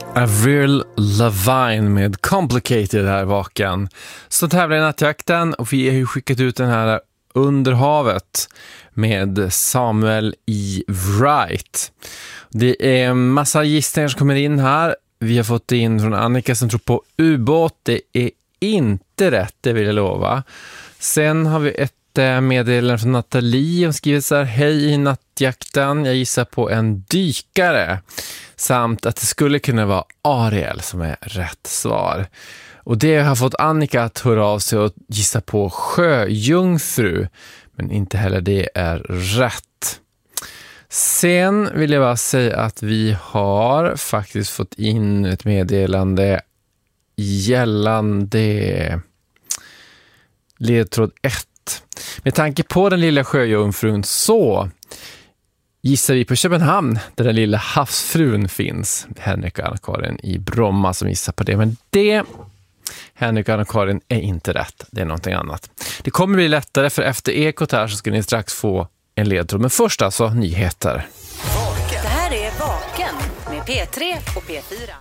Avril Lavigne med Complicated här vaken. Så tävlar i nattjakten och vi har ju skickat ut den här Under havet med Samuel E. Wright. Det är en massa gissningar som kommer in här. Vi har fått in från Annika som tror på ubåt. Det är inte rätt, det vill jag lova. Sen har vi ett meddelande från Nathalie som skriver så här: hej i nattjakten, jag gissar på en dykare. Samt att det skulle kunna vara Ariel som är rätt svar. Och det har fått Annika att höra av sig och gissa på sjöjungfru. Men inte heller det är rätt. Sen vill jag bara säga att vi har faktiskt fått in ett meddelande gällande ledtråd 1. Med tanke på den lilla sjöjungfrun så gissar vi på Köpenhamn där den lilla havsfrun finns. Henrik och Anna-Karin i Bromma som gissar på det. Men det, Henrik och Anna-Karin, är inte rätt. Det är någonting annat. Det kommer bli lättare för efter Ekot här så ska ni strax få en ledtråd. Men först alltså nyheter. Det här är Vaken med P3 och P4.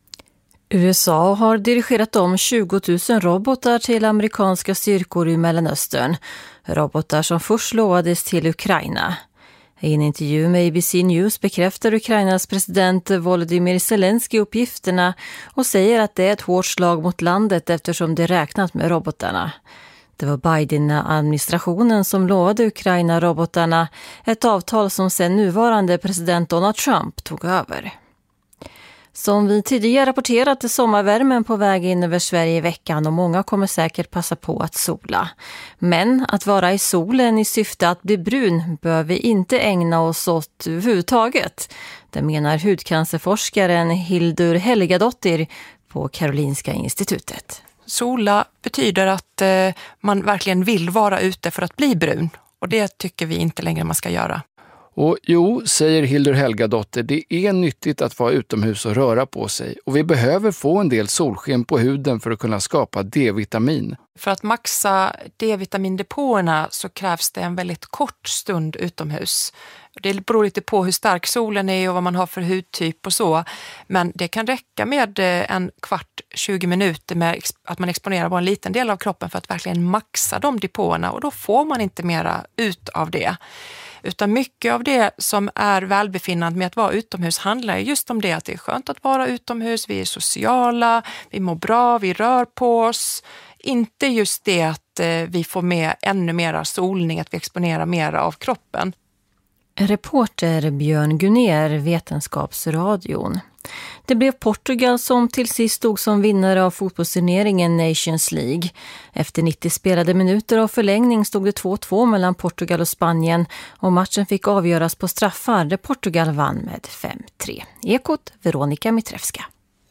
USA har dirigerat om 20 000 robotar till amerikanska styrkor i Mellanöstern. Robotar som först lovades till Ukraina. I en intervju med ABC News bekräftar Ukrainas president Volodymyr Zelensky uppgifterna och säger att det är ett hårt slag mot landet eftersom det räknat med robotarna. Det var Biden-administrationen som lovade Ukraina robotarna, ett avtal som sedan nuvarande president Donald Trump tog över. Som vi tidigare rapporterat är sommarvärmen på väg in över Sverige i veckan och många kommer säkert passa på att sola. Men att vara i solen i syfte att bli brun bör vi inte ägna oss åt överhuvudtaget. Det menar hudcancerforskaren Hildur Helgadottir på Karolinska institutet. Sola betyder att man verkligen vill vara ute för att bli brun och det tycker vi inte längre man ska göra. Och jo, säger Hildur Helgadottir, det är nyttigt att vara utomhus och röra på sig. Och vi behöver få en del solsken på huden för att kunna skapa D-vitamin. För att maxa D-vitamindepåerna så krävs det en väldigt kort stund utomhus. Det beror lite på hur stark solen är och vad man har för hudtyp och så. Men det kan räcka med 15-20 minuter med att man exponerar bara en liten del av kroppen för att verkligen maxa de depåerna. Och då får man inte mera ut av det. Utan mycket av det som är välbefinnande med att vara utomhus handlar just om det att det är skönt att vara utomhus, vi är sociala, vi mår bra, vi rör på oss. Inte just det att vi får med ännu mera solning, att vi exponerar mera av kroppen. Reporter Björn Gunner, Vetenskapsradion. Det blev Portugal som till sist stod som vinnare av fotbollsturneringen Nations League. Efter 90 spelade minuter av förlängning stod det 2-2 mellan Portugal och Spanien och matchen fick avgöras på straffar där Portugal vann med 5-3. Ekot, Veronica Mitrevska.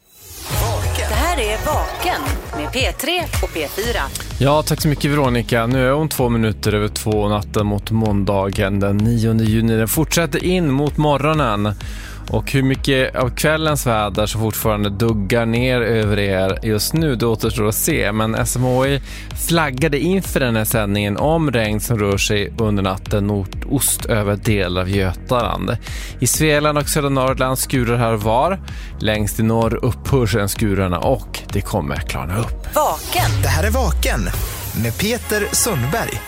Det här är Vaken med P3 och P4. Ja, tack så mycket Veronica. Nu är hon 2 minuter över 2 natten mot måndagen den 9 juni. Den fortsätter in mot morgonen. Och hur mycket av kvällens väder som fortfarande duggar ner över er just nu, det återstår att se. Men SMHI flaggade inför den här sändningen om regn som rör sig under natten nordost över delar av Götaland. I Svealand och södra Norrland skurar här och var. Längst i norr upphör sen skurarna och det kommer klarna upp. Vaken. Det här är Vaken med Peter Sundberg.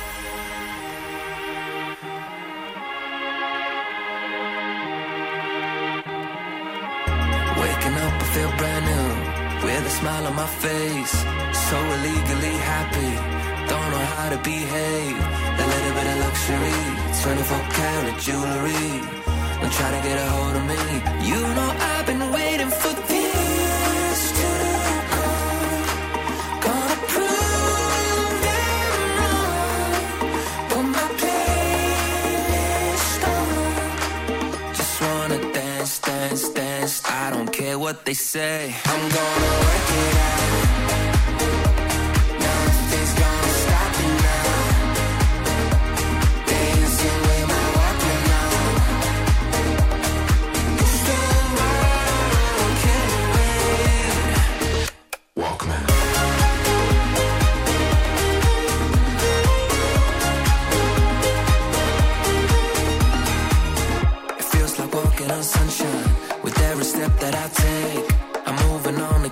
Feel brand new, with a smile on my face. So illegally happy, don't know how to behave. A little bit of luxury, 24 karat jewelry. Don't try to get a hold of me. You know I've been waiting for this to come. Gonna prove them wrong. Put my playlist on. Just wanna dance, dance, dance. I don't care what they say. I'm gonna work it out. Nothing's gonna stop me now. Dancing with my Walkman on. Still walking with Walkman. It feels like walking on sunshine with every step that I take.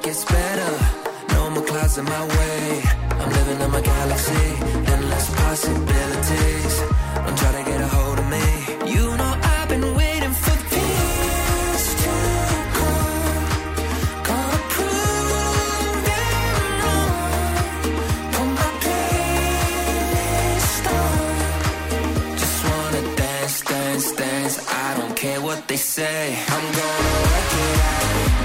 gets better. No more clouds in my way. I'm living in my galaxy. Endless possibilities. Don't try to get a hold of me. You know I've been waiting for this to come. Gonna prove them wrong. Put my playlist on. Just wanna dance, dance, dance. I don't care what they say. I'm gonna work it out.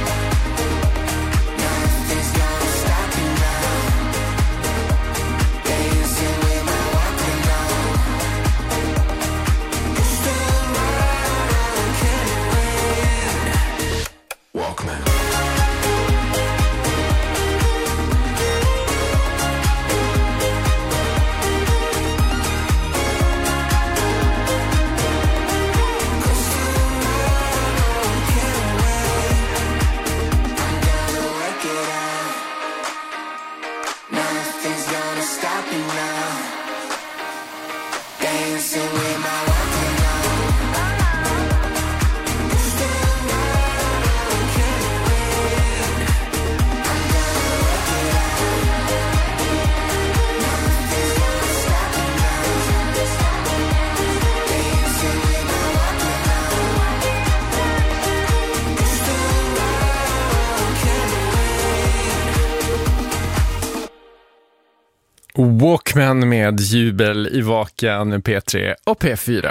Walkman med Jubel i Vaken, P3 och P4.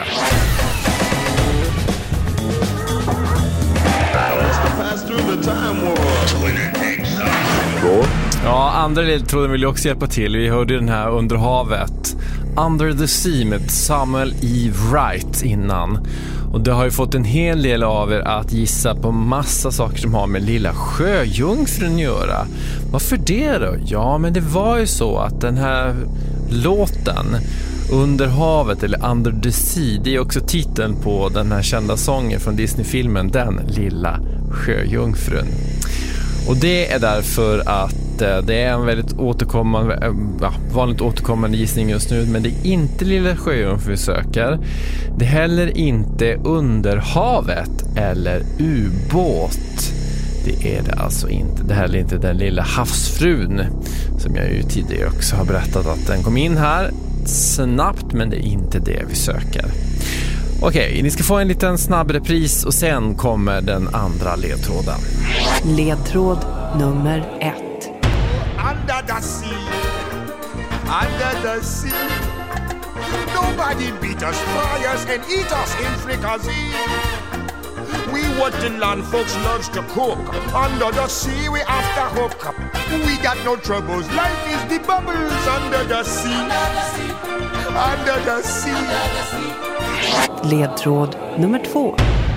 Ja, andra ledtråden vill ju också hjälpa till. Vi hörde den här Under havet, Under the Sea med Samuel E. Wright innan. Och det har ju fått en hel del av er att gissa på massa saker som har med Lilla Sjöjungfrun att göra. Varför det då? Ja, men det var ju så att den här låten Under havet eller Under the Sea, det är också titeln på den här kända sången från Disney-filmen Den Lilla Sjöjungfrun. Och det är därför att det är en väldigt vanligt återkommande gissning just nu, men det är inte Lilla Sjöjungfrun vi söker. Det är heller inte Under havet eller ubåt. Det är det alltså inte. Det här är inte Den lilla havsfrun som jag ju tidigare också har berättat att den kom in här snabbt, men det är inte det vi söker. Okej, ni ska få en liten snabb repris och sen kommer den andra ledtråden. Ledtråd nummer 1. Under the sea, under the sea. Nobody beat us, fry us, and eat us in fricassee. We what the land folks loves to cook. Under the sea we after hook up. We got no troubles, life is the bubbles under the sea. Under the sea. Ledtråd nummer 2.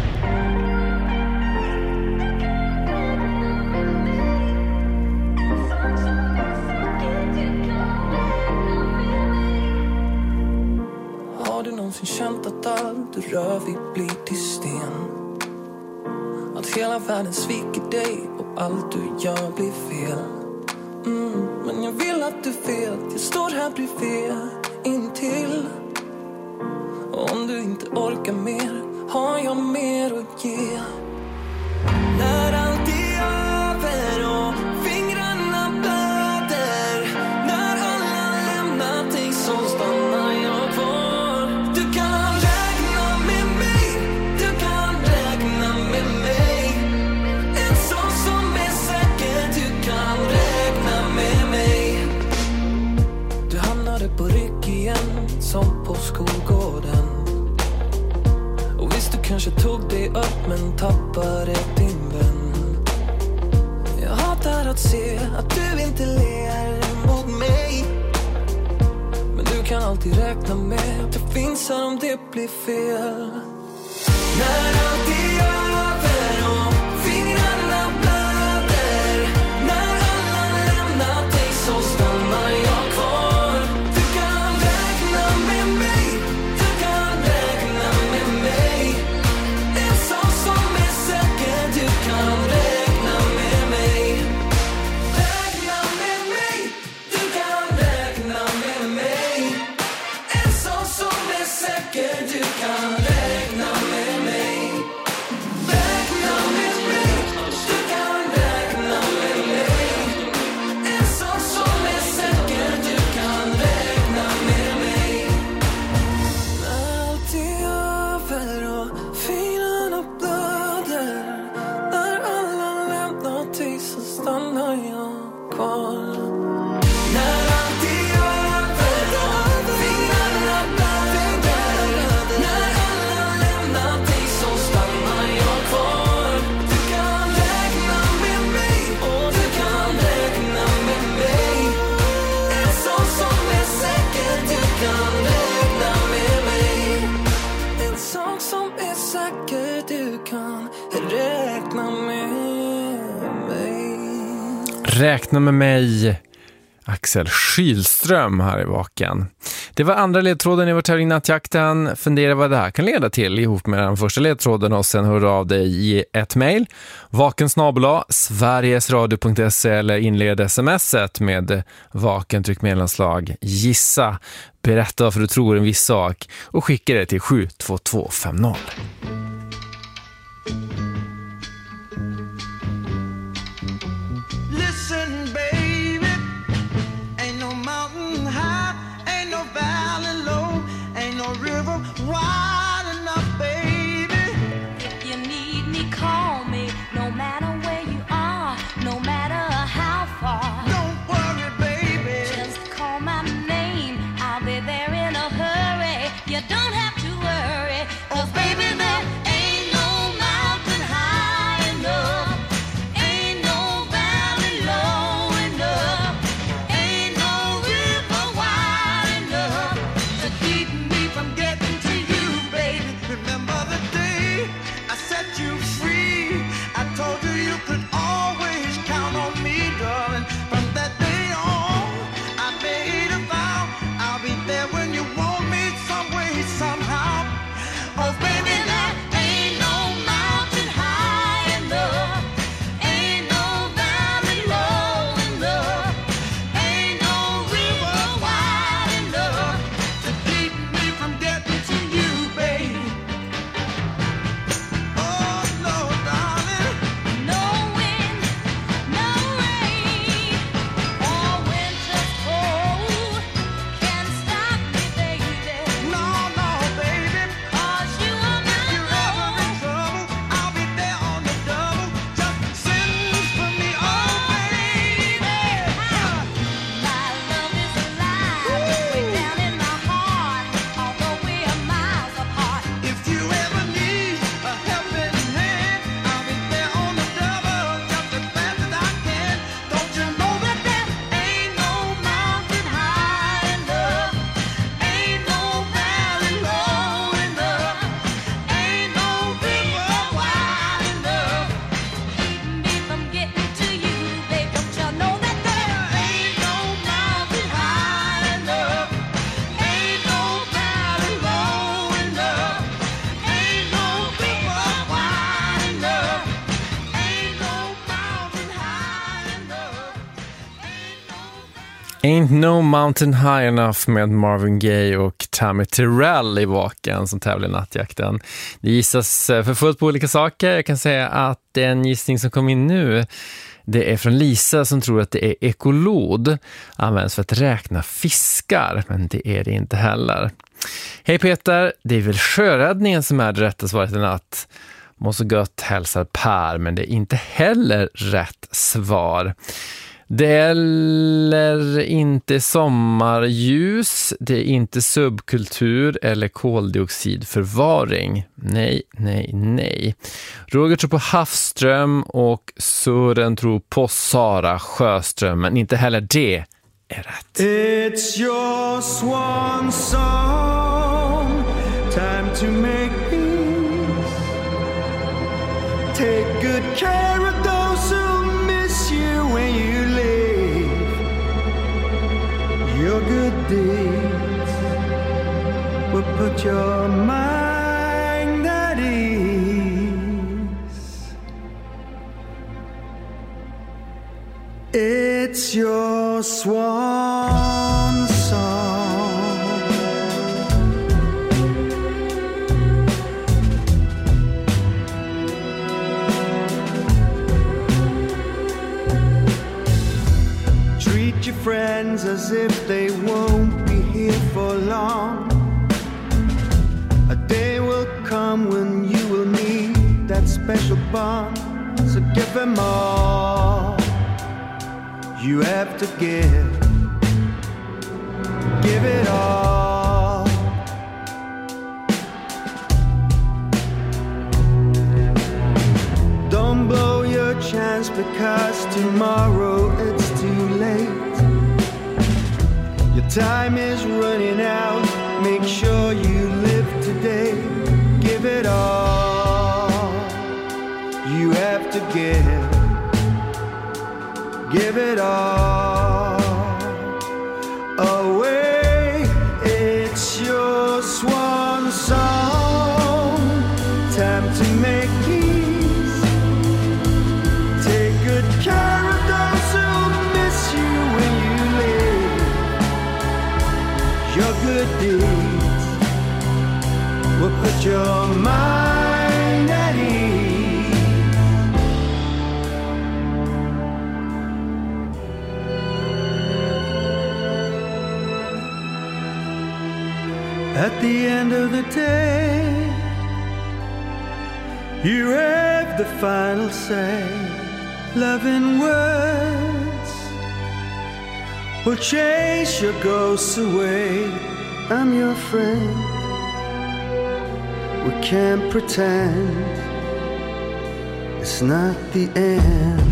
Har du någonsin känt att allt du rör vid blir till sten? Att hela världen sviker dig och allt du gör blir fel. Men jag vill att du vet, jag står här bredvid intill. Och om du inte orkar mer, har jag mer att ge. När allt är över och fingrarna blöder, när alla lämnat dig så stannar jag kvar. Du kan räkna med mig, du kan räkna med mig. En sak som är säker, du kan räkna med mig. Du hamnade på rygg igen, som på skolgården. Och visst du kanske tog dig upp men tappade din vän. Jag hatar att se att du inte ler mot mig. Men du kan alltid räkna med att det finns här om det blir fel. När allt är över och fingrarna blöder, när alla lämnat dig så stannar jag kvar. Du kan räkna med mig, du kan räkna med mig. En sak som är säker, du kan räkna med mig. Räkna med mig, du kan räkna med mig. En sak som är säker, du kan räkna med mig. kvar. När allt är över och fingrarna bär, när alla lämnar dig så stannar jag kvar. Du kan räkna med mig och du kan räkna med mig. En sak som är säker, du kan räkna med mig. En sak som är säker, du kan räkna med mig. Räkna med mig, Axel Kylström här i Vaken. Det var andra ledtråden i vår tävling Nattjakten. Fundera vad det här kan leda till ihop med den första ledtråden och sen hör av dig i ett mejl. vaken@sverigesradio.se eller inled smset med vaken tryck mellanslag gissa. Berätta varför du tror en viss sak och skicka det till 72250. Listen, baby, ain't no mountain high, ain't no valley low, ain't no river wide enough, baby. If you need me, call me, no matter where you are, no matter how far. Don't worry, baby, just call my name, I'll be there in a hurry. You don't have to worry, 'cause baby, there ain't no mountain high enough. Ain't no valley low enough. Ain't no river wide enough to keep me from getting to you, baby. Remember the day I set you free? I told you you could always count on me, darling. From that day on, I made a vow I'll be there when you want me, some way, somehow. Oh, baby, there ain't no mountain high enough. Ain't no valley low enough. Ain't no river wide enough to keep me from getting to you, baby. Oh, no, darling. No wind, no rain, or winter's cold can stop me, baby. No, no, baby. 'Cause you are my You're ever in love. trouble, I'll be there on the double. Just send for me, oh, baby. My love is alive, way down in my heart, although we are miles apart. If you ever need a helping hand, I'll be there on the double, just as fast as I can. Don't you know that there ain't no mountain high enough? Ain't no valley low enough. Ain't no river wide enough. Keep me from getting to you, babe. Don't you know that there Ain't no mountain high enough. Ain't no valley low enough. Ain't no river wide enough. Ain't no mountain high enough. Ain't No Mountain High Enough med Marvin Gaye och Tammy Terrell i Vaken som tävlar i Nattjakten. Det gissas för fullt på olika saker. Jag kan säga att den gissning som kom in nu, det är från Lisa som tror att det är ekolod. Används för att räkna fiskar, men det är det inte heller. Hej Peter, det är väl sjöräddningen som är det rätta svaret i natt. Må så gott hälsar Per, men det är inte heller rätt svar. Det är inte sommarljus, det är inte subkultur eller koldioxidförvaring. Nej, nej, nej. Roger tror på havsström och Sören tror på Sara Sjöström, men inte heller det är rätt. It's your swan song, time to make peace. Take good care of those who miss you when you leave. Your good deeds will put your mind at ease. It's your swan song. Treat your friends as if they won't be here for long. A day will come when you will need that special bond. So give them all You have to give it all. Don't blow your chance because tomorrow it's too late. Your time is running out. Make sure you live today. Give it all. You have to give it all away. It's your swan song. Time to make peace. Take good care of those who miss you when you live. Your good deeds will put your mind at ease. At the end of the day, you have the final say. Loving words will chase your ghosts away. I'm your friend. We can't pretend it's not the end.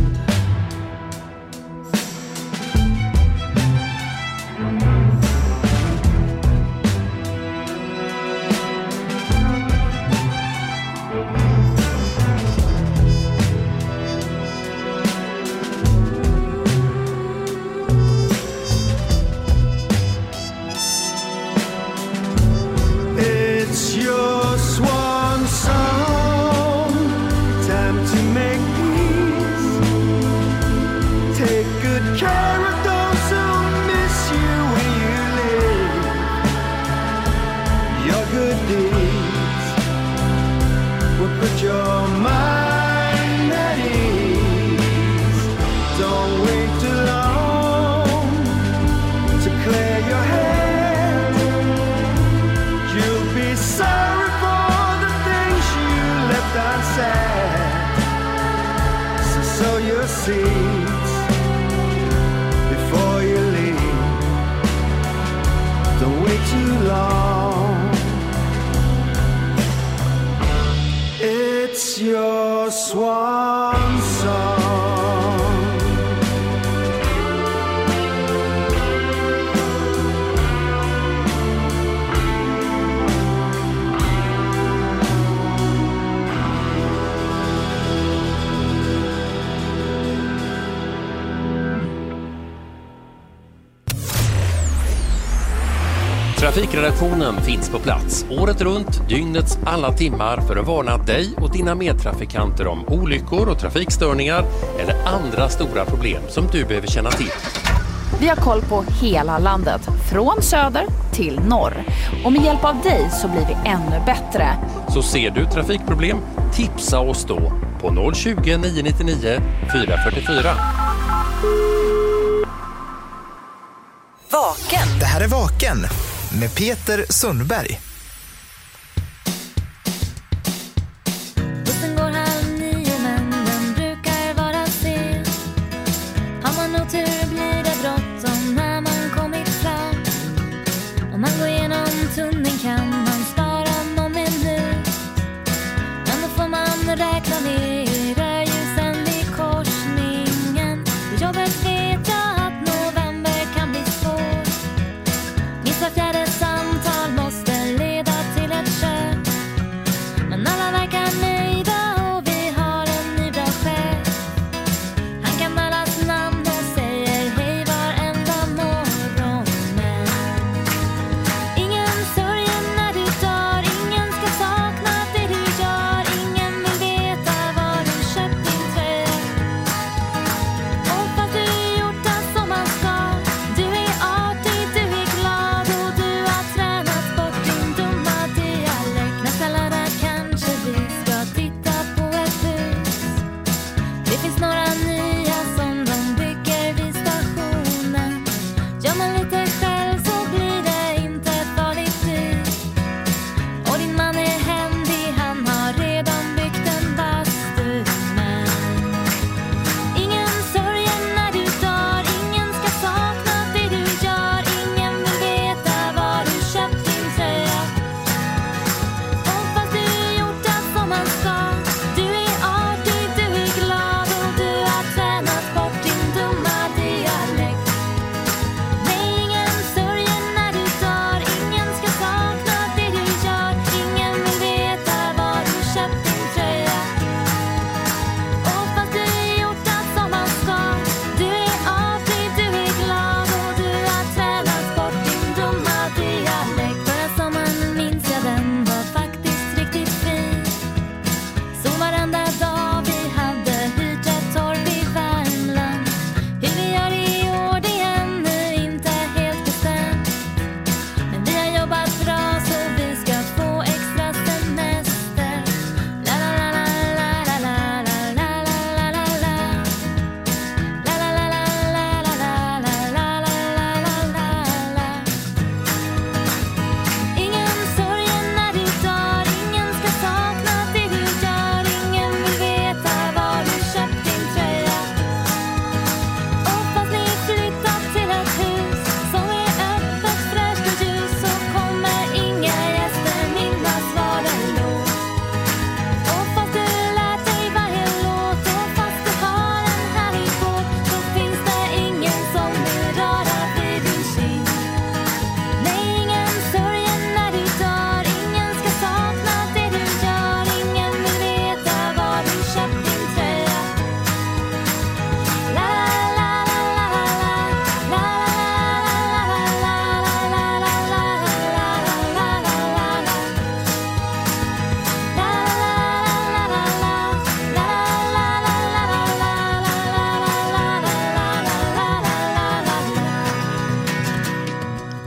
Trafikredaktionen finns på plats året runt, dygnets alla timmar för att varna dig och dina medtrafikanter om olyckor och trafikstörningar eller andra stora problem som du behöver känna till. Vi har koll på hela landet, från söder till norr. Och med hjälp av dig så blir vi ännu bättre. Så ser du trafikproblem, tipsa oss då på 020 999 444. Vaken. Det här är Vaken med Peter Sundberg. Bussen går 8:30 men den brukar vara sen. Har man otur blir det bråttom när man kommit fram. Om man går igenom tunneln kan man spara någon minut. Men då får man räkna ner rödljusen vid korsningen. På jobbet vet jag att november kan bli svår. Missa fjärde samtal måste le.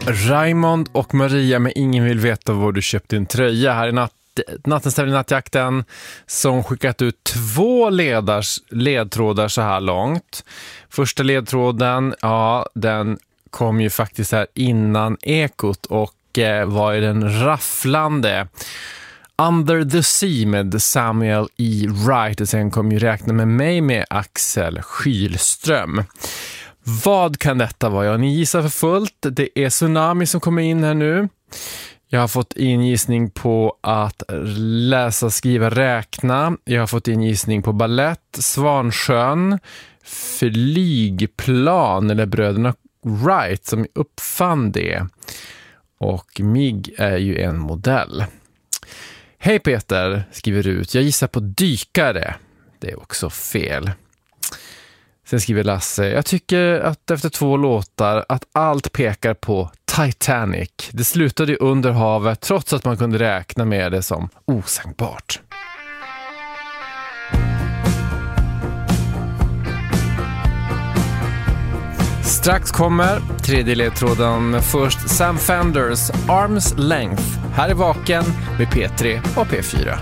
Raymond och Maria med Ingen vill veta var du köpt din tröja. Här är nattens tävling Nattjakten som skickat ut 2 ledtrådar så här långt. Första ledtråden, ja, den kom ju faktiskt här innan ekot och var ju den rafflande Under the Sea med Samuel E. Wright, och sen kom ju Räkna med mig med Axel Kylström. Vad kan detta vara? Ja, ni gissar för fullt. Det är Tsunami som kommer in här nu. Jag har fått ingissning på att läsa, skriva, räkna. Jag har fått ingissning på ballett, Svansjön, flygplan eller bröderna Wright som uppfann det. Och MIG är ju en modell. Hej Peter, skriver ut. Jag gissar på dykare. Det är också fel. Sen skriver Lasse. Jag tycker att efter 2 låtar att allt pekar på Titanic. Det slutade ju under havet trots att man kunde räkna med det som osänkbart. Strax kommer tredje ledtråden, men först Sam Fenders Arms Length. Här är Vaken med P3 och P4.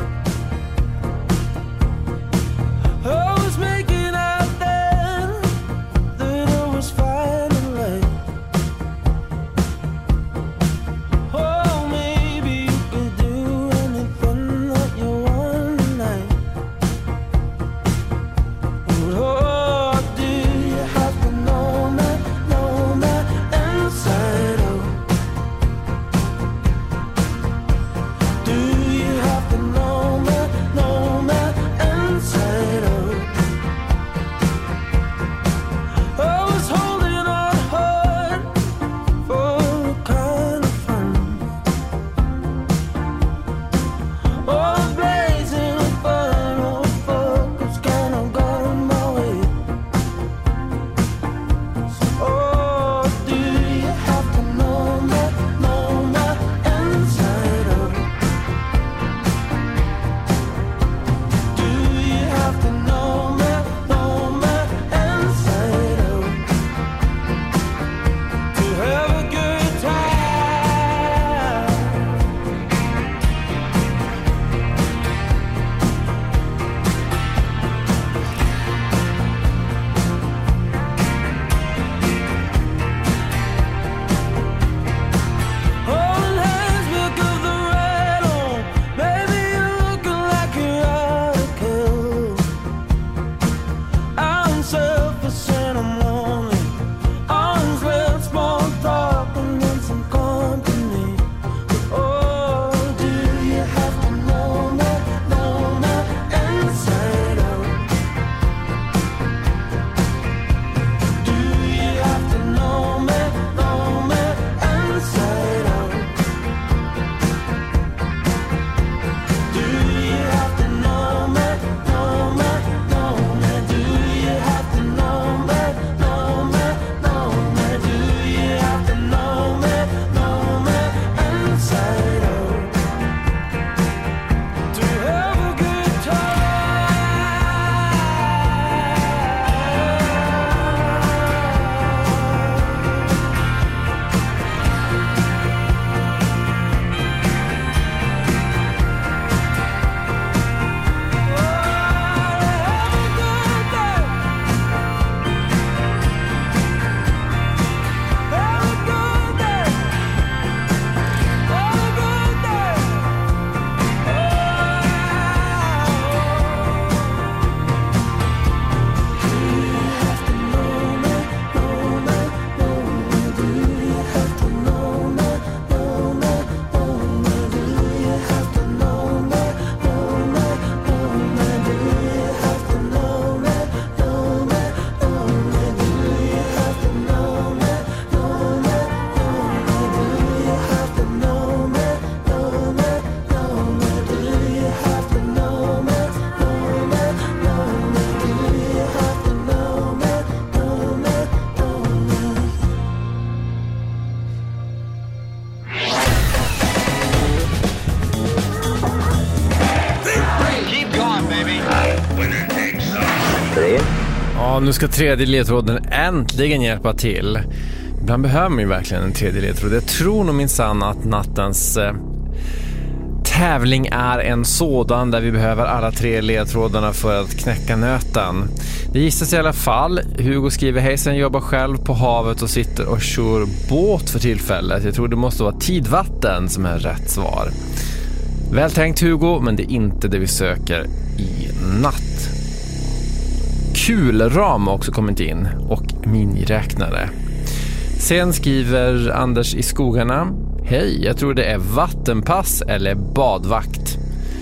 Ja, nu ska tredje ledtråden äntligen hjälpa till. Ibland behöver man ju verkligen en tredje ledtråd. Jag tror nog minsann att nattens tävling är en sådan där vi behöver alla 3 ledtrådarna för att knäcka nöten. Det gissas i alla fall. Hugo skriver: hejsen, jobbar själv på havet och sitter och kör båt för tillfället. Jag tror det måste vara tidvatten som är rätt svar. Väl tänkt Hugo, men det är inte det vi söker i natt. Kulram har också kommit in och miniräknare. Sen skriver Anders i skogarna: hej, jag tror det är vattenpass eller badvakt.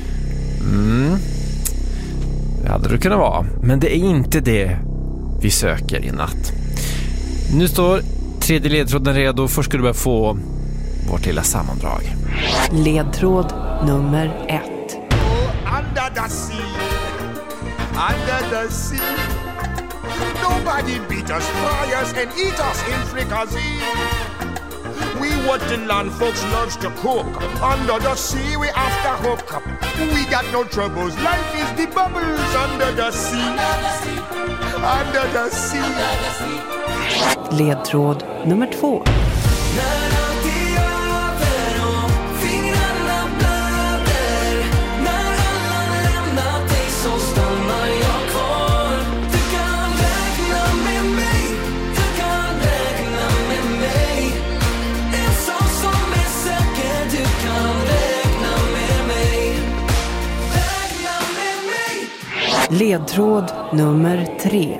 Det hade det kunnat vara, men det är inte det vi söker i natt. Nu står tredje ledtråden redo. Först ska du börja få vårt lilla sammandrag. Ledtråd nummer 1. Under the sea, under the sea. Nobody beat us, fry us, and eat us in fricassee. We what the land folks loves to cook. Under the sea we have to hook up. We got no troubles. Life is the bubbles under the sea. Under the sea. Ledtråd nummer 2. Ledtråd nummer 3.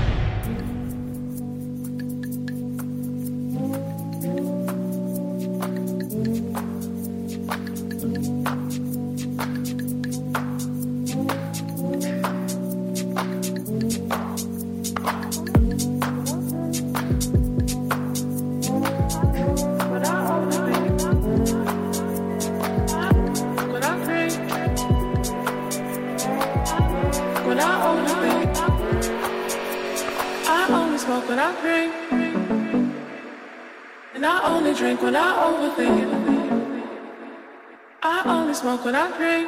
Smoke when I drink,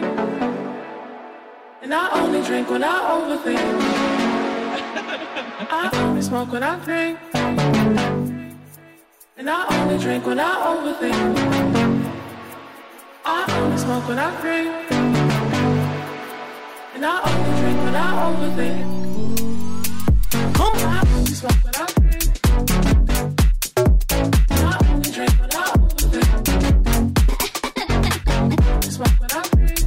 and I only drink when I overthink. I only smoke when I drink, and I only drink when I overthink. I only smoke when I drink, and I only drink when I overthink. I only smoke when I drink, and I only drink when I overthink. Smoke when I drink,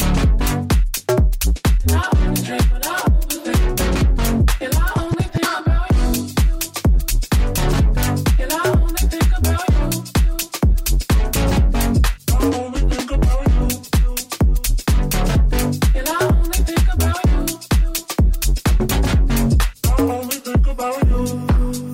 and I only drink when I overthink. And I only think about you. And I only think about you. I only think about you. And I only think about you. I only think about you.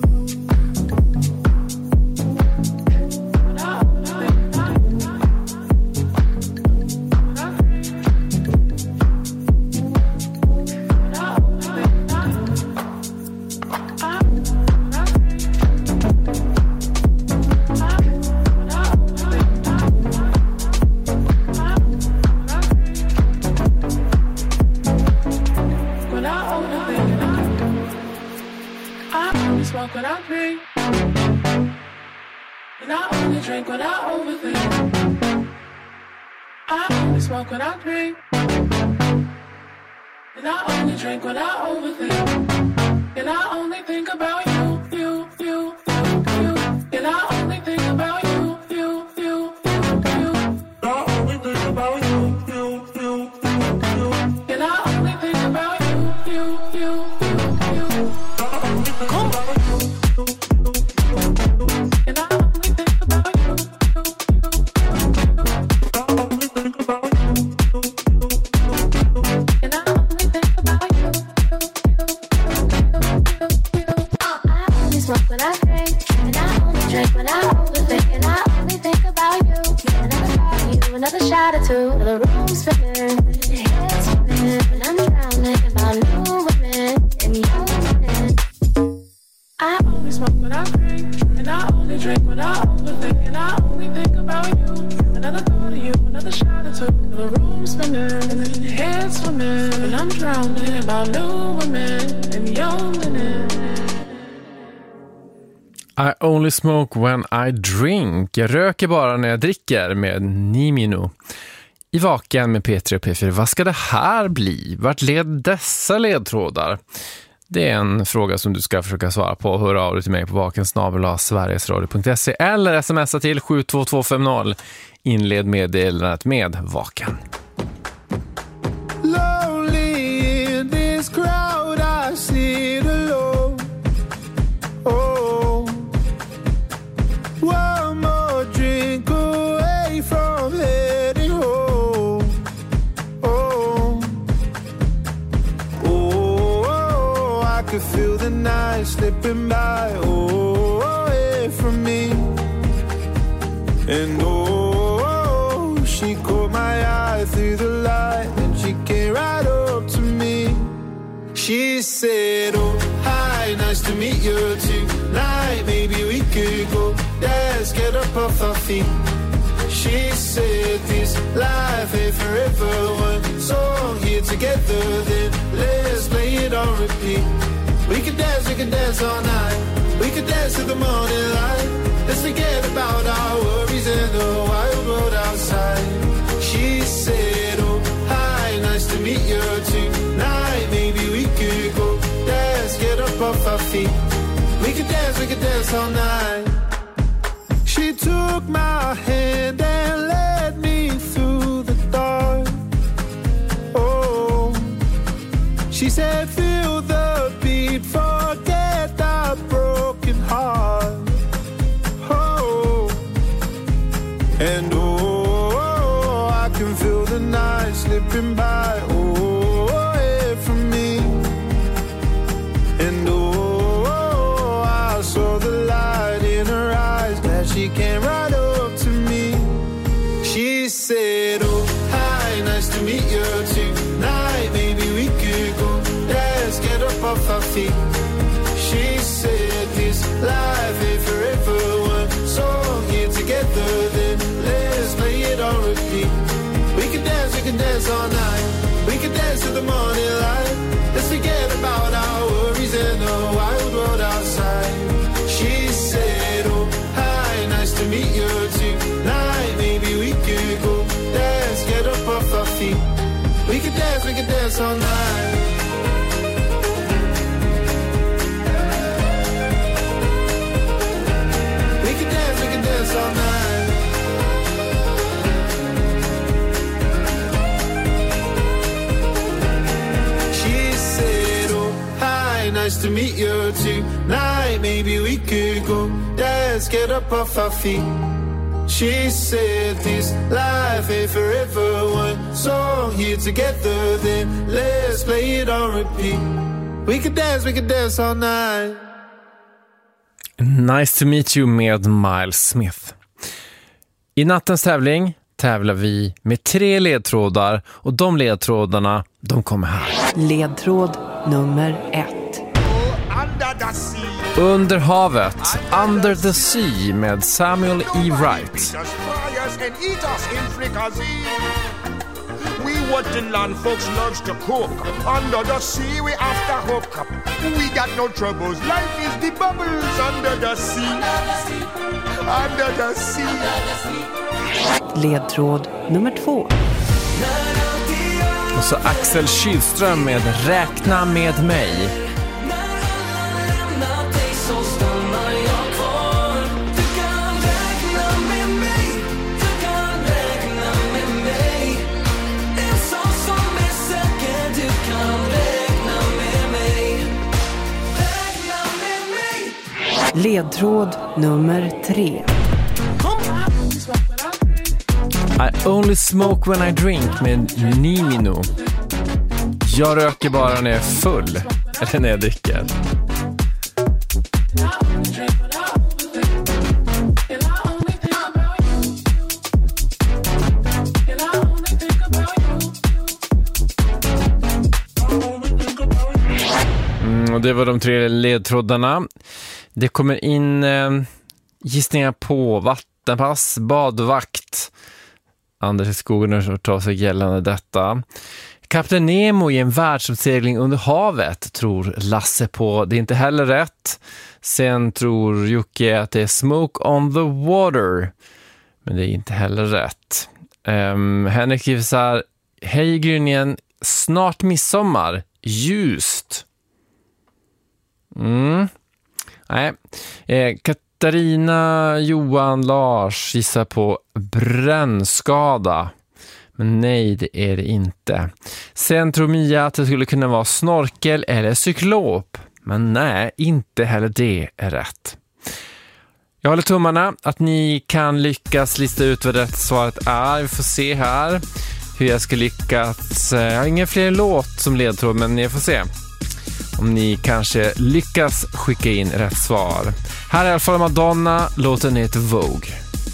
Smoke when I drink, and I only drink when I overthink. I only smoke when I drink, and I only drink when I overthink. And I only think about you, you, you, you, you. And I only think about you, you, you, you, you. I only think about you, you, you, you, you. And I only think about you, you, you, you, you. I only think about you. Another shot or two, the room spinning, head spinning, and I'm drowning about new women and young women. I only smoke when I drink, and I only drink when I overthink, and I only think about you. Another thought of you, another shot or two, the room spinning, head swimming, and I'm drowning about new women and young women. I only smoke when I drink. Jag röker bara när jag dricker med Nimino. I Vaken med P3 och P4. Vad ska det här bli? Vart led dessa ledtrådar? Det är en fråga som du ska försöka svara på. Hör av dig till mig på vakensnabel@sverigesradio.se eller smsa till 72250. Inled meddelandet med Vaken. Lonely in this crowd, I sit alone. Oh, one more drink away from heading home. Oh, oh, I could feel the night slipping by. Oh, away from me. And oh, she caught my eye through the light, and she came right up to me. She said, oh, hi, nice to meet you tonight. Maybe we could go dance, get up off our feet. She said, this life ain't forever. One song here together, then let's play it on repeat. We could dance all night. We could dance till the morning light. Let's forget about our worries and the wild world outside. She said, oh, hi, nice to meet you tonight. Maybe we could go dance, get up off our feet. We could dance all night. She took my hand and led me through the dark. Oh, she said, feel the beat, forget the broken heart. And oh, I can feel the night slipping by, oh, away from me. And oh, I saw the light in her eyes, glad she came right up to me. She said, oh, hi, nice to meet you tonight. Maybe we could go dance, get up off our feet. She said, this life ain't forever. One song here together, then let's play it on repeat. We can dance all night. We can dance till the morning light. Let's forget about our worries and the wild world outside. She said, oh, hi, nice to meet you tonight. Maybe we could go dance, get up off our feet. We can dance all night. All night. She said, oh, hi, nice to meet you tonight. Maybe we could go dance, get up off our feet. She said, this life ain't forever. One song here together, then let's play it on repeat. We could dance all night. Nice to meet you med Miles Smith. I nattens tävling tävlar vi med 3 ledtrådar och de ledtrådarna, de kommer här. Ledtråd nummer 1. Under havet, Under the Sea med Samuel E. Wright. We what the land folks loves to cook. Under the sea we after hook up. We got no troubles. Life is the bubbles under the sea. Under the sea. Ledtråd nummer 2. Och så Axel Kylström med Räkna med mig. Ledtråd nummer 3. I only smoke when I drink med Nimino. Jag röker bara när jag är full. Eller när jag dricker. Och det var de 3 ledtrådarna. Det kommer in gissningar på vattenpass, badvakt. Anders i skogen har tagit sig gällande detta. Kapten Nemo i en världsuppsegling under havet tror Lasse på. Det är inte heller rätt. Sen tror Jocke att det är Smoke on the Water. Men det är inte heller rätt. Henrik skriver så här: hej Gryningen, snart midsommar. Ljust. Nej. Katarina, Johan, Lars gissar på brännskada. Men nej, det är det inte. Sen tror Mia att det skulle kunna vara snorkel eller cyklop. Men nej, inte heller det är rätt. Jag håller tummarna att ni kan lyckas lista ut vad rätt svaret är. Vi får se här hur jag ska lyckas. Jag har ingen fler låt som ledtråd, men jag får se om ni kanske lyckas skicka in rätt svar. Här är i alla fall Madonna, låten heter Vogue.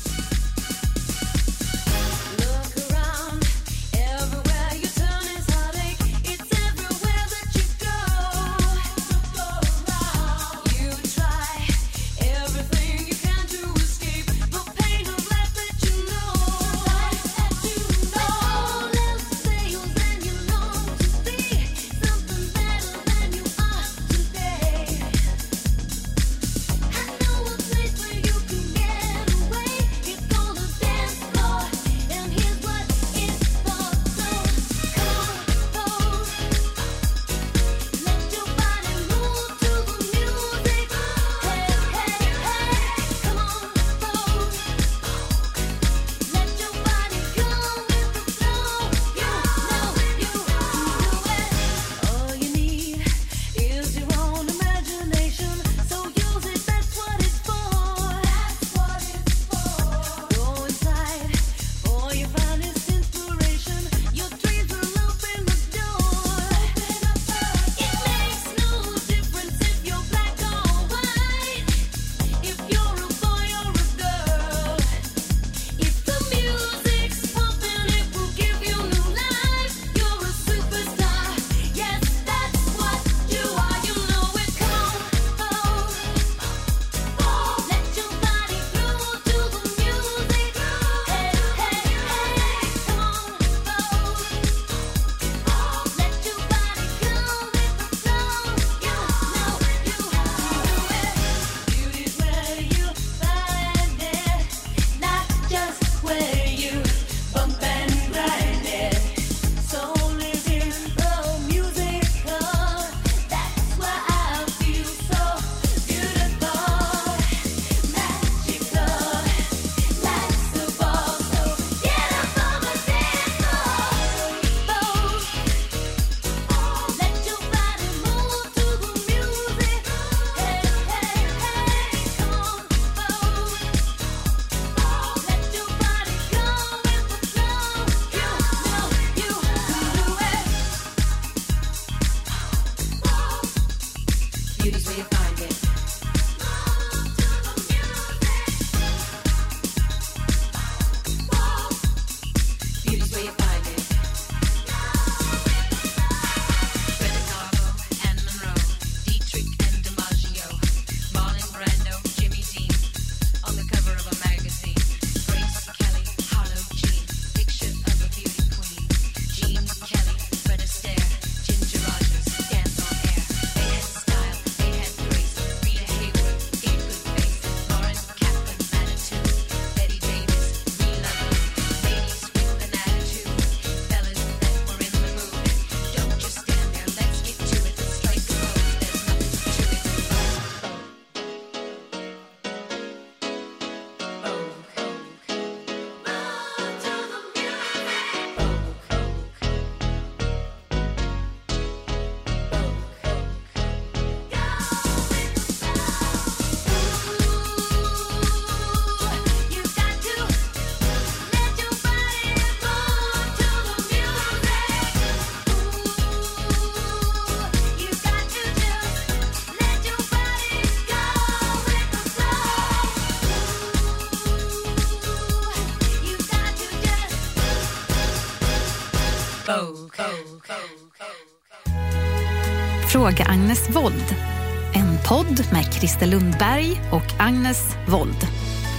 Fråga Agnes Wold. En podd med Christer Lundberg och Agnes Wold.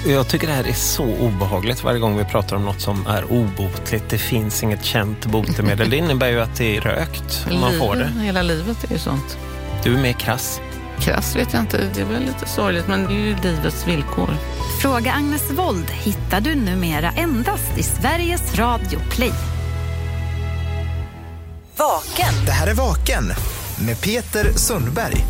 Jag tycker det här är så obehagligt varje gång vi pratar om något som är obotligt. Det finns inget känt botemedel. Det innebär ju att det är rökt om man får det. Hela livet är ju sånt. Du är mer krass. Krass vet jag inte, det är väl lite sorgligt, men det är ju livets villkor. Fråga Agnes Wold hittar du numera endast i Sveriges Radio Play. Vaken. Det här är Vaken med Peter Sundberg.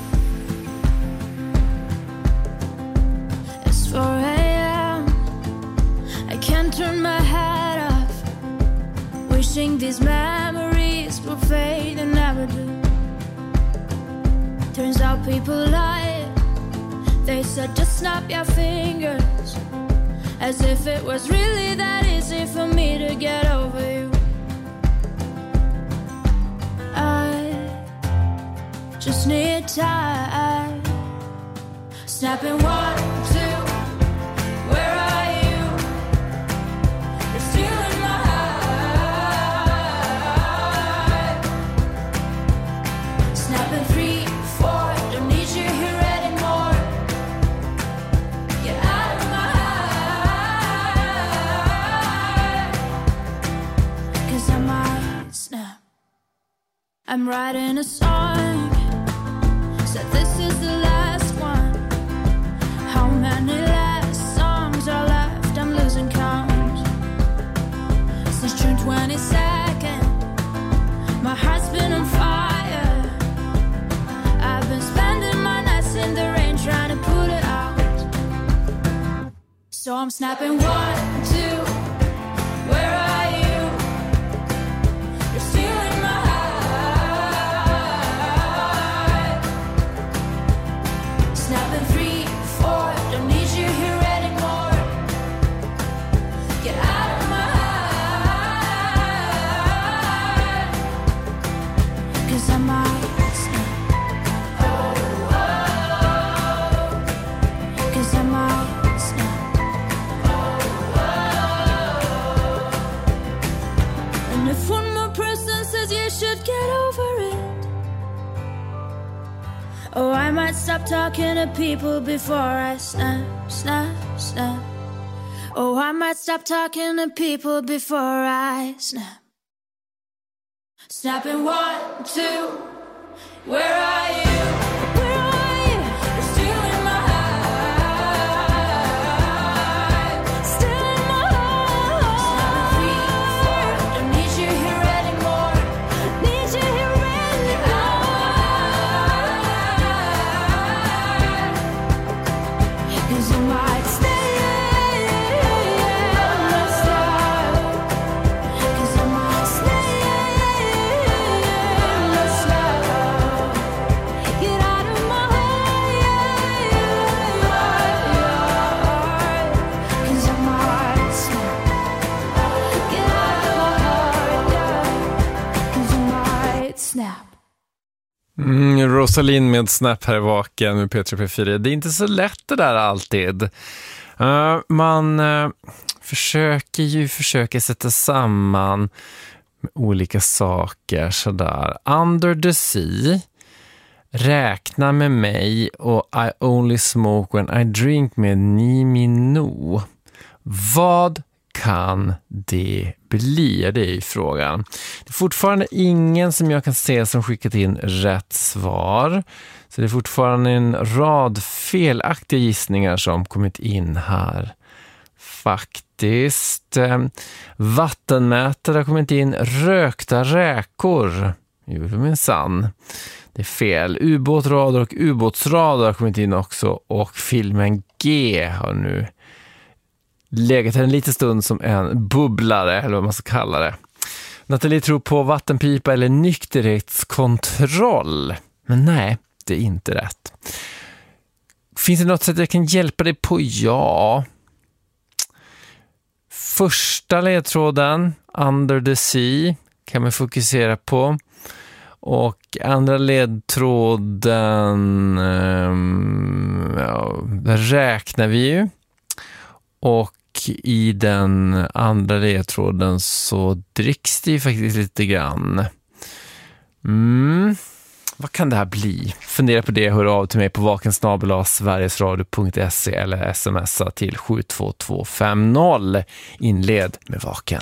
It's 4 a.m. I can't turn my head off. Wishing these memories will fade and never do. Turns out people lie. They said just snap your fingers, as if it was really that easy for me to get over you. I just need time. Snapping 1, 2. Where are you? You're still in my heart. Snapping 3, 4. Don't need you here anymore. Get out of my heart. 'Cause I might snap. I'm writing a song. Said this is the last one. How many last songs are left? I'm losing count. Since June 22nd, my heart's been on fire. I've been spending my nights in the rain trying to put it out. So I'm snapping 1, 2. Where are you? You're still in my heart. Snapping 3, 4. Don't need you here anymore. Get out of my heart. 'Cause I might snap. 'Cause I might snap. And if one more person says you should get over it, oh, I might stop talking to people before I snap, snap, snap. Oh, I might stop talking to people before I snap. Snapping 1, 2. Where are you? Where are you? You're still in my heart. Still in my heart. Snapping 3, 4. Don't need you here anymore. Need you here anymore. 'Cause you might stay. Cause I might stay. Get out of my heart. 'Cause I might snap. Get out of my heart. 'Cause I might snap. Rosalind med Snap här i Vaken med Peter P4. Det är inte så lätt det där alltid. Man försöker sätta samman med olika saker sådär. Under the Sea, Räkna med mig och I Only Smoke When I Drink med Nimi No. Vad kan det bli? Det är ju frågan. Det är fortfarande ingen som jag kan se som skickat in rätt svar. Så det är fortfarande en rad felaktiga gissningar som kommit in här. Faktiskt. Vattenmätare har kommit in. Rökta räkor. Jo, det är sann. Det är fel. Ubåtradar och ubåtsradar har kommit in också. Och filmen G har nu legat en liten stund som en bubblare, eller vad man ska kalla det. Nathalie tror på vattenpipa eller nykterhetskontroll. Men nej, det är inte rätt. Finns det något sätt jag kan hjälpa dig på? Ja. Första ledtråden, Under the Sea, kan man fokusera på. Och andra ledtråden, där räknar vi ju. Och i den andra ledtråden så dricks det ju faktiskt lite grann. Vad kan det här bli? Fundera på det, hör av till mig på vakensnabel@sverigesradio.se eller smsa till 72250. Inled med Vaken.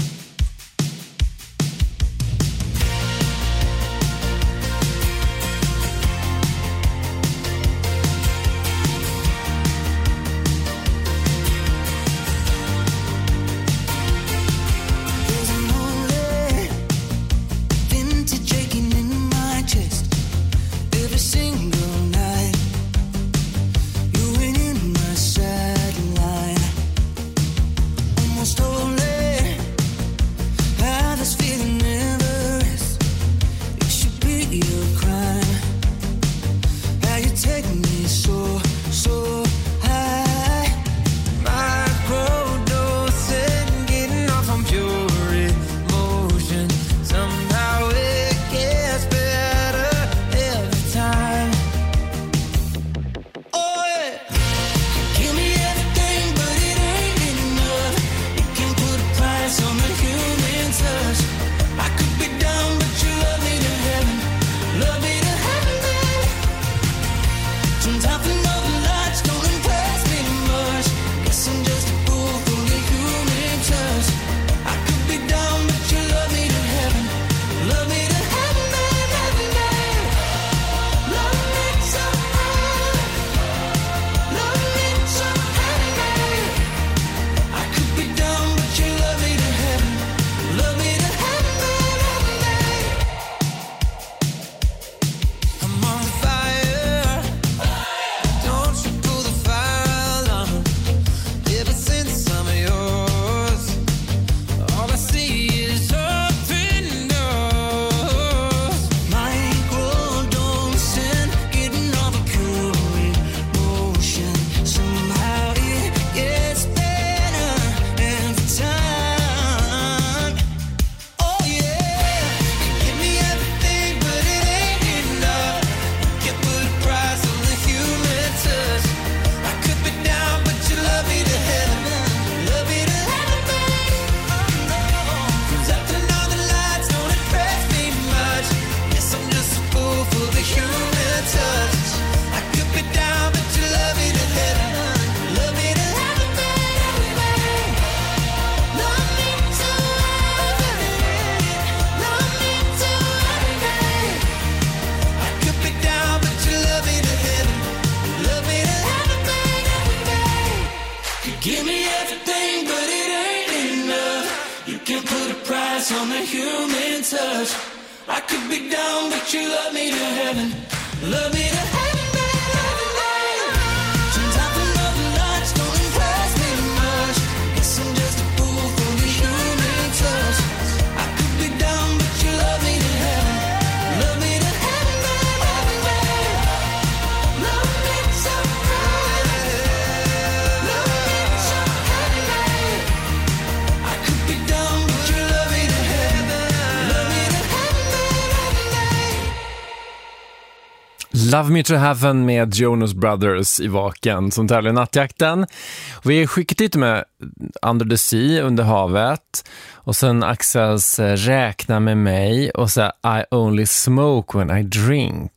Love Me To Heaven med Jonas Brothers i Vaken som tävlar i nattjakten. Vi har skickat ut med Under the Sea, Under havet, och sen Axels Räkna med mig och så I Only Smoke When I Drink.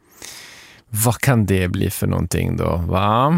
Vad kan det bli för någonting då, va?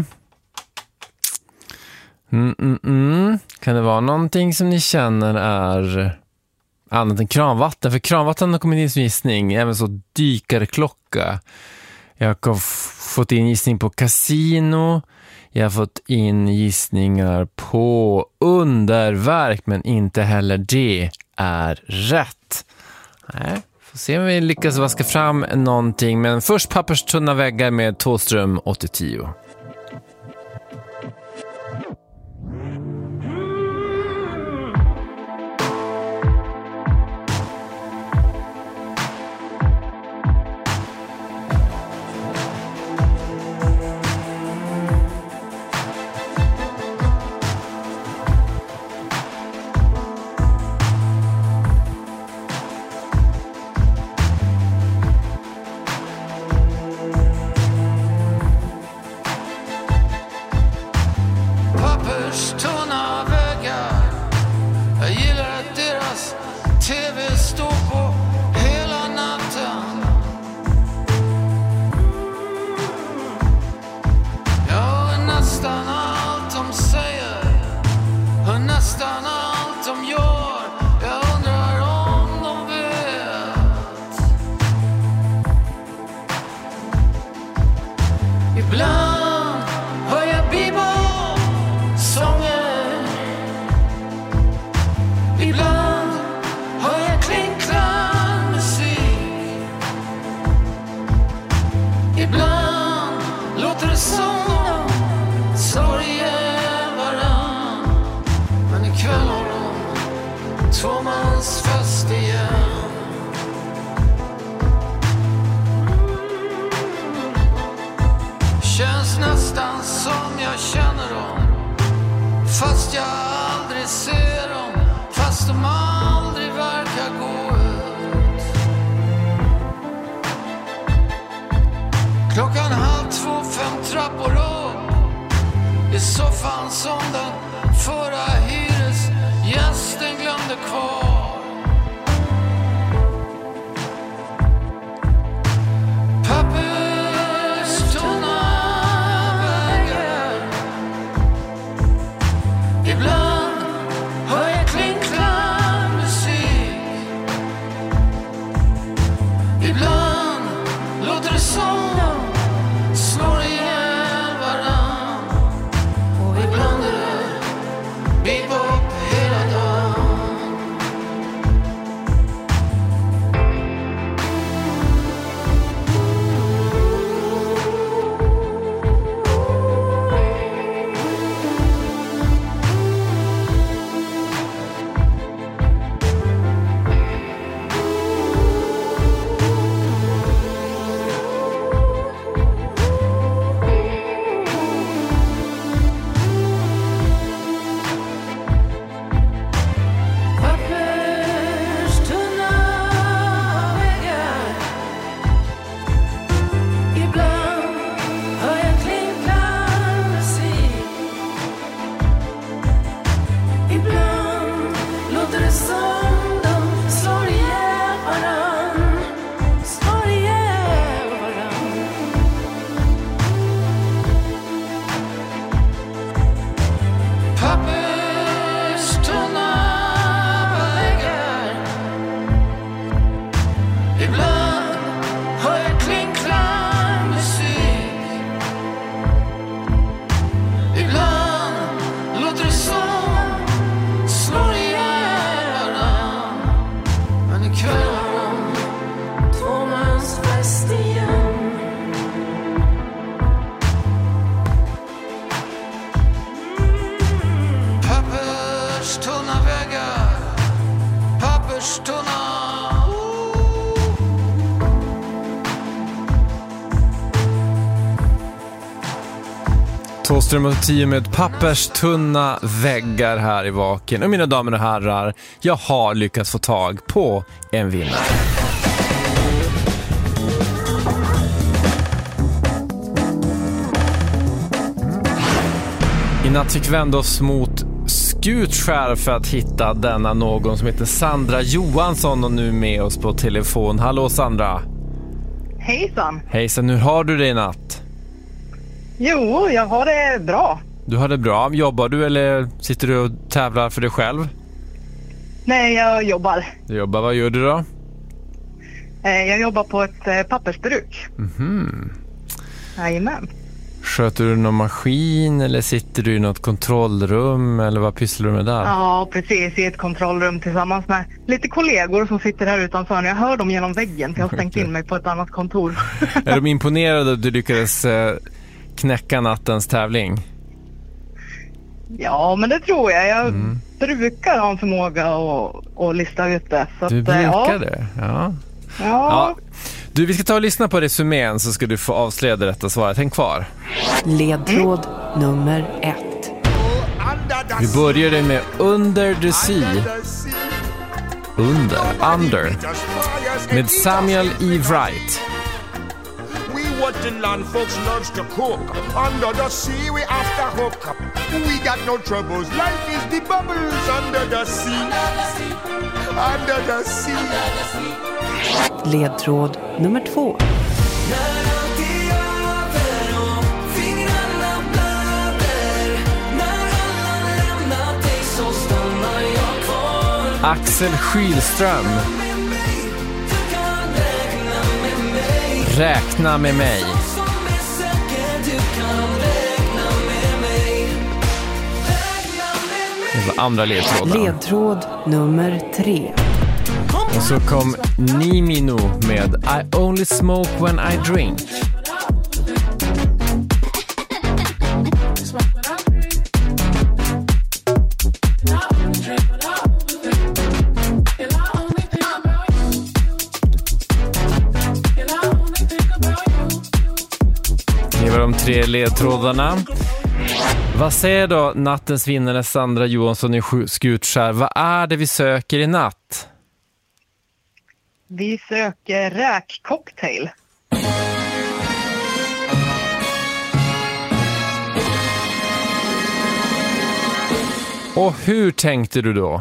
Kan det vara någonting som ni känner är annat än kranvatten? För kranvatten har kommit in som gissning, även så dykarklocka. Jag har fått in gissning på kasino. Jag har fått in gissningar på underverk, men inte heller det är rätt. Nej, får se om vi lyckas vaska fram någonting. Men först Papperstunna väggar med Thåström 8010. Ibland hör jag bebop-sånger. Ibland hör jag klinkland musik. Ibland låter det som de slår ihjäl varann. Men ikväll har de tvåmansfest igen. Känns nästan som jag känner dem, fast jag aldrig ser dem, fast de aldrig verkar gå ut. Klockan 1:30, 5 trappor upp, i soffan som den förra hyresgästen glömde kvar. Ibland hör jag klinkland musik. Ibland låter det som de slår ihjäl varann. Och ibland är det bebop hela dagen. Thåström och Tio med papperstunna väggar här i Vaken. Och mina damer och herrar, jag har lyckats få tag på en vinnare. I natt fick vi vända oss mot Skutskär för att hitta denna någon som heter Sandra Johansson och nu med oss på telefon. Hallå Sandra! Hejsan! Hejsan, hur har du det i natt? Jo, jag har det bra. Du har det bra. Jobbar du eller sitter du och tävlar för dig själv? Nej, jag jobbar. Du jobbar, vad gör du då? Jag jobbar på ett pappersbruk. Mhm. Jajamän. Sköter du någon maskin eller sitter du i något kontrollrum eller vad pysslar du med där? Ja, precis. I ett kontrollrum tillsammans med lite kollegor som sitter här utanför. Jag hör dem genom väggen för jag har stängt in mig på ett annat kontor. Är de imponerade att du lyckades knäcka nattens tävling? Ja, men det tror jag. Jag brukar ha en förmåga att lista ut det. Så du att, brukar det? Ja. Ja. Du, vi ska ta och lyssna på resumén så ska du få avslöja detta svaret. Häng kvar. Ledtråd nummer 1. Vi började med Under the Sea. Under. Med Samuel E. Wright. Working land folks loves to cook. Under the sea we have to hook up. We got no troubles. Life is the bubbles under the sea. Under the sea. Ledtråd nummer 2. Axel Skylström. Räkna med mig. andra ledtråden. Ledtråd nummer 3. Och så kom Nimino med I only smoke when I drink. Det var de 3 ledtrådarna. Vad säger då nattens vinnare Sandra Johansson i Skutskär? Vad är det vi söker i natt? Vi söker räkcocktail. Och hur tänkte du då?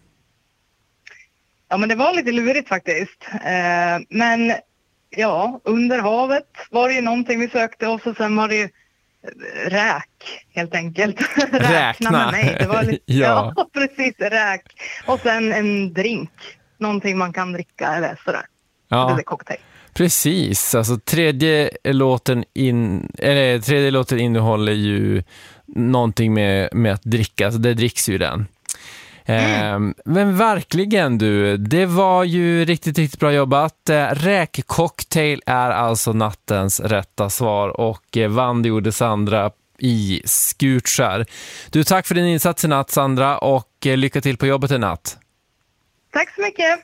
Ja, men det var lite lurigt faktiskt. Men ja, under havet var det ju någonting vi sökte och så sen var det ju räk helt enkelt. Räkna med mig. Det var lite, ja, precis, räk. Och sen en drink. Någonting man kan dricka eller sådär. Ja. Eller cocktail. Precis, alltså tredje låten innehåller ju någonting med att dricka, alltså det dricks ju den. Men verkligen du, det var ju riktigt bra jobbat. Räkcocktail är alltså nattens rätta svar och vann det gjorde Sandra i Skutskär. Du, tack för din insats i natt Sandra och lycka till på jobbet i natt. Tack så mycket.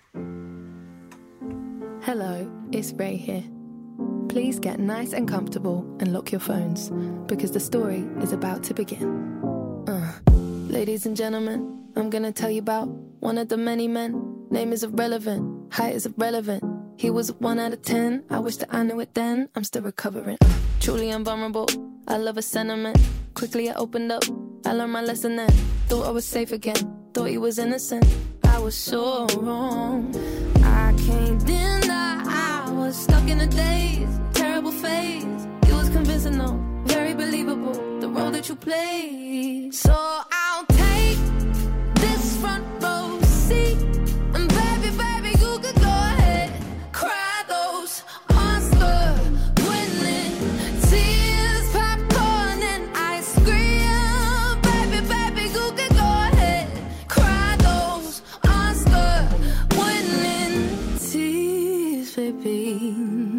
Hello, it's Ray here. Please get nice and comfortable and lock your phones because the story is about to begin. Ladies and gentlemen, I'm gonna tell you about one of the many men. Name is irrelevant, height is irrelevant. He was a 1 out of 10. I wish that I knew it then. I'm still recovering. Truly invulnerable. I love a sentiment. Quickly I opened up. I learned my lesson then. Thought I was safe again. Thought he was innocent. I was so wrong. I can't deny I was stuck in a daze. Terrible phase. It was convincing though. Very believable. The role that you played. So I'll take this front row seat. And baby, you could go ahead. Cry those Oscar-winning tears. Popcorn and ice cream. Baby, you could go ahead. Cry those Oscar-winning tears, baby.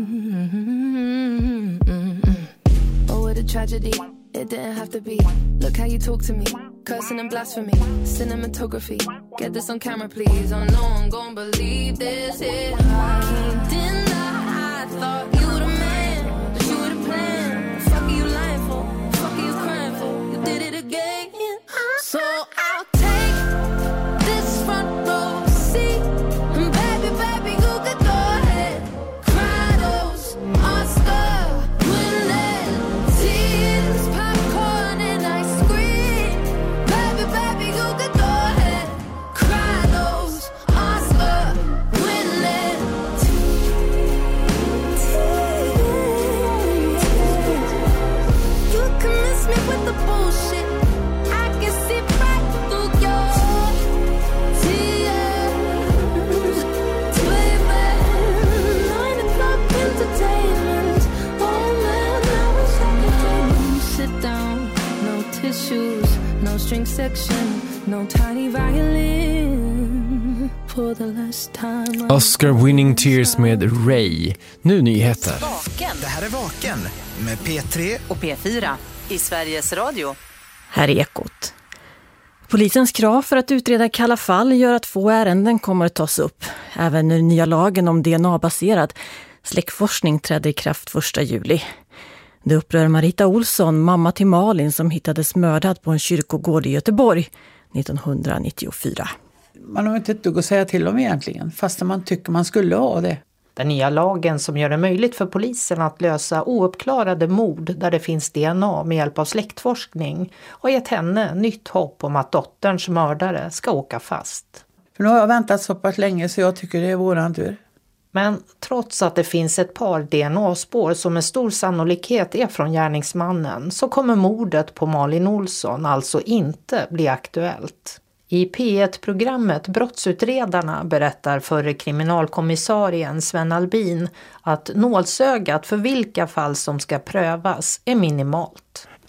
Oh, what a tragedy. It didn't have to be. Look how you talk to me. Cursing and blasphemy. Cinematography. Get this on camera, please. Oh no, I'm gonna believe this. I can't deny I thought you were the man. That you were the plan. The fuck are you lying for? The fuck are you crying for? You did it again. So I'll take this front row seat. And baby, you could go ahead. Cry those Oscar-winning tears. Popcorn and ice cream. Baby, you could go ahead. Cry those Oscar-winning tears. You can miss me with the bullshit. I can see right through your tears. Baby, 9 o'clock entertainment. Oh man, now it's entertainment. Sit down, no tissues, no string section, no tiny violin. For the last time. Oscar-winning tears med Ray. Nu nyheter. Vaken. Det här är Vaken med P3 och P4 i Sveriges Radio. Här är Ekot. Polisens krav för att utreda kalla fall gör att få ärenden kommer att tas upp. Även den nya lagen om DNA-baserad släktforskning trädde i kraft 1 juli. Det upprör Marita Olsson, mamma till Malin som hittades mördad på en kyrkogård i Göteborg 1994. Man har inte ett dugg att säga till om egentligen, fast man tycker man skulle ha det. Den nya lagen som gör det möjligt för polisen att lösa ouppklarade mord där det finns DNA med hjälp av släktforskning har gett henne nytt hopp om att dotterns mördare ska åka fast. För nu har jag väntat så pass länge så jag tycker det är våran tur. Men trots att det finns ett par DNA-spår som med stor sannolikhet är från gärningsmannen så kommer mordet på Malin Olsson alltså inte bli aktuellt. I P1-programmet Brottsutredarna berättar förre kriminalkommissarien Sven Albin att nålsögat för vilka fall som ska prövas är minimalt.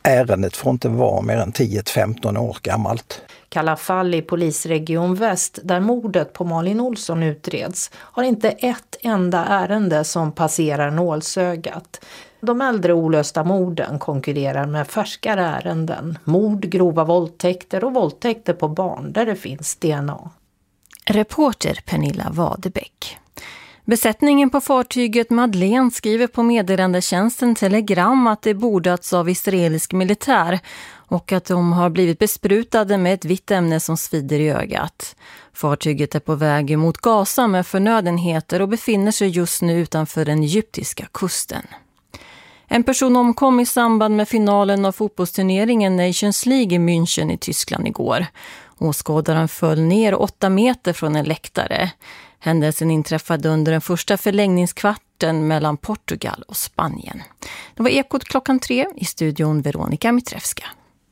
ärendet får inte vara mer än 10-15 år gammalt. Kalla fall i polisregion Väst, där mordet på Malin Olsson utreds, har inte ett enda ärende som passerar nålsögat. De äldre olösta morden konkurrerar med färskare ärenden. Mord, grova våldtäkter och våldtäkter på barn där det finns DNA. Reporter Pernilla Wadebäck. Besättningen på fartyget Madeleine skriver på meddelandetjänsten Telegram att det bordats av israelisk militär och att de har blivit besprutade med ett vitt ämne som svider i ögat. Fartyget är på väg mot Gaza med förnödenheter och befinner sig just nu utanför den egyptiska kusten. En person omkom i samband med finalen av fotbollsturneringen Nations League i München i Tyskland igår. Åskådaren föll ner 8 meter från en läktare. Händelsen inträffade under den första förlängningskvarten mellan Portugal och Spanien. Det var Ekot 3:00 i studion Veronica Mitrevska.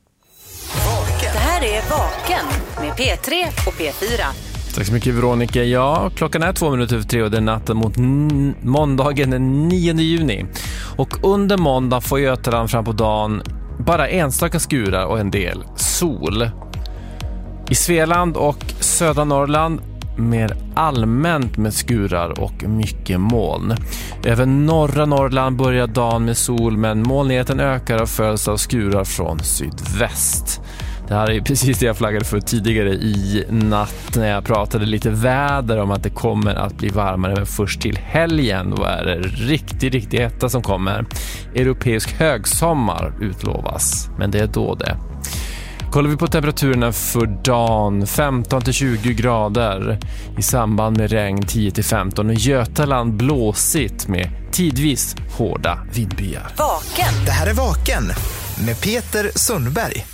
Det här är Vaken med P3 och P4. Tack så mycket Veronica. Ja, klockan är 2:03 och det är natten mot måndagen den 9 juni. Och under måndag får Götaland fram på dagen bara enstaka skurar och en del sol. I Svealand och södra Norrland mer allmänt med skurar och mycket moln. Över norra Norrland börjar dagen med sol, men molnigheten ökar och följs av skurar från sydväst. Det här är precis det jag flaggade för tidigare i natt när jag pratade lite väder om att det kommer att bli varmare, men först till helgen då är det riktigt hetta som kommer. Europeisk högsommar utlovas, men det är då det. Kollar vi på temperaturerna för dagen, 15-20 grader i samband med regn 10-15 och Götaland blåsigt med tidvis hårda vindbyar. Vaken. Det här är Vaken med Peter Sundberg.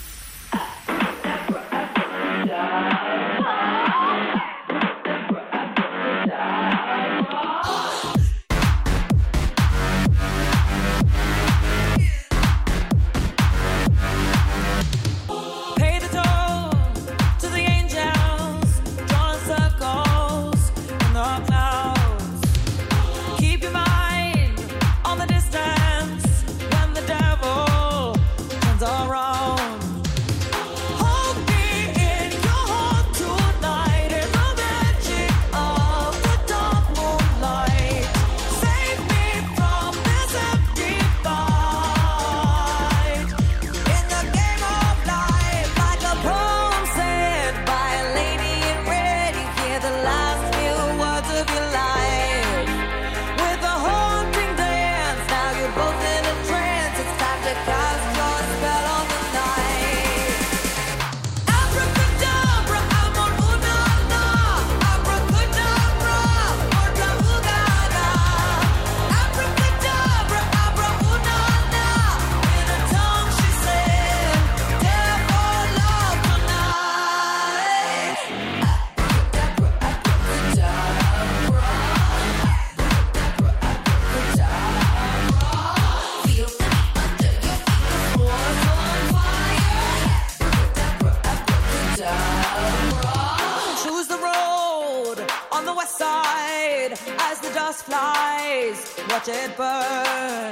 Watch it burn.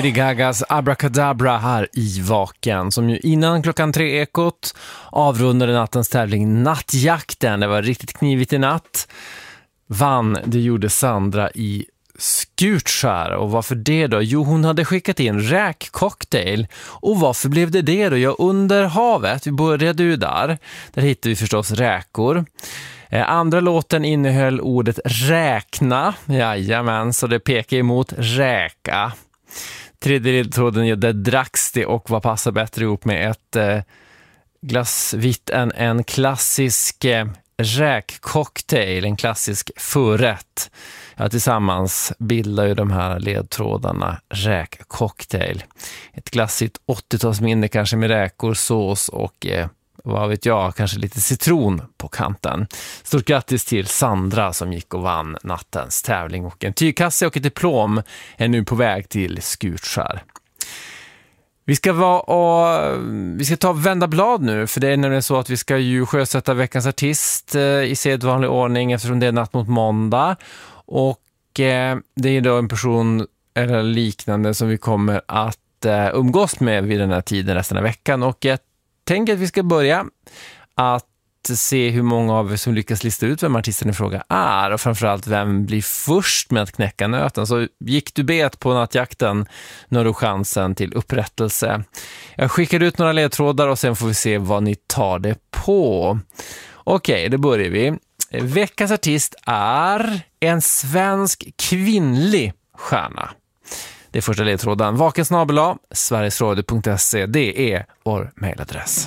Lady Gagas Abracadabra här i Vaken, som ju innan klockan 3-ekot avrundade nattens tävling Nattjakten. Det var riktigt knivigt i natt. Vann, det gjorde Sandra i Skutskär. Och varför det då? Jo, hon hade skickat in räkcocktail. Och varför blev det då? Ja, under havet, vi började ju där hittade vi förstås räkor. Andra låten innehöll ordet räkna. Jajamän, så det pekar emot räka. Tredje ledtråden, ja, det dracks det och vad passar bättre ihop med ett glas vitt än en klassisk räkcocktail, en klassisk förrätt. Ja, tillsammans bildar ju de här ledtrådarna räkcocktail. Ett glassigt 80-talsminne kanske med räkor, sås och vad vet jag, kanske lite citron på kanten. Stort grattis till Sandra som gick och vann nattens tävling, och en tygkasse och ett diplom är nu på väg till Skutskär. Vi ska ta vända blad nu, för det är nämligen så att vi ska ju sjösätta veckans artist i sedvanlig ordning eftersom det är natt mot måndag, och det är då en person eller liknande som vi kommer att umgås med vid den här tiden resten av veckan, och jag tänker att vi ska börja att se hur många av er som lyckas lista ut vem artisten i fråga är, och framförallt vem blir först med att knäcka nöten. Så gick du bet på nattjakten, nu har du chansen till upprättelse. Jag skickar ut några ledtrådar och sen får vi se vad ni tar det på. Okej, då börjar vi. Veckans artist är en svensk kvinnlig stjärna. Det är första ledtråden. Vakensnabel@, sverigesradio.se. Det är vår mejladress.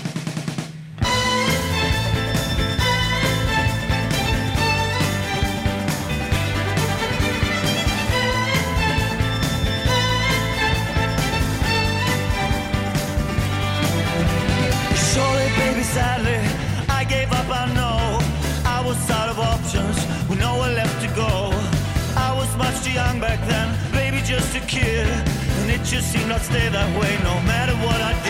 Sorry, baby, sadly, I gave up, I know. I was out of options, with nowhere left to go. I was much too young back then, baby, just a kid. And it just seemed I'd stay that way, no matter what I did.